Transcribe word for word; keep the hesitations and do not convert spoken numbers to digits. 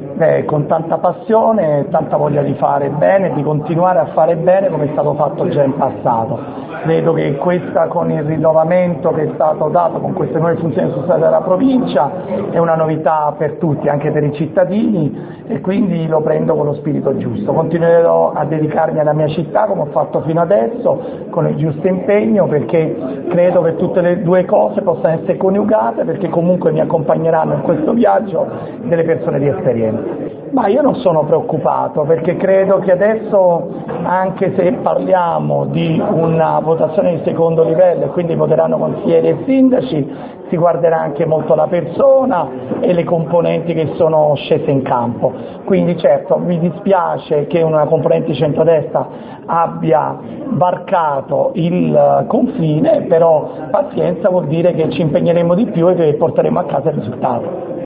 eh, con tanta passione e tanta voglia di fare bene, di continuare a fare bene come è stato fatto già in passato. Vedo che questa, con il rinnovamento che è stato dato, con queste nuove funzioni sul sede della provincia, è una novità per tutti, anche per i cittadini, e quindi lo prendo con lo spirito giusto. Continuerò a dedicarmi alla mia città come ho fatto fino adesso, con il giusto impegno, perché credo che tutte le due cose possano essere coniugate, perché comunque mi accompagneranno in questo viaggio delle persone di esperienza. Ma io non sono preoccupato, perché credo che adesso, anche se parliamo di una votazione di secondo livello e quindi voteranno consiglieri e sindaci, si guarderà anche molto la persona e le componenti che sono scese in campo. Quindi certo mi dispiace che una componente di centrodestra abbia varcato il confine, però pazienza, vuol dire che ci impegneremo di più e che porteremo a casa il risultato.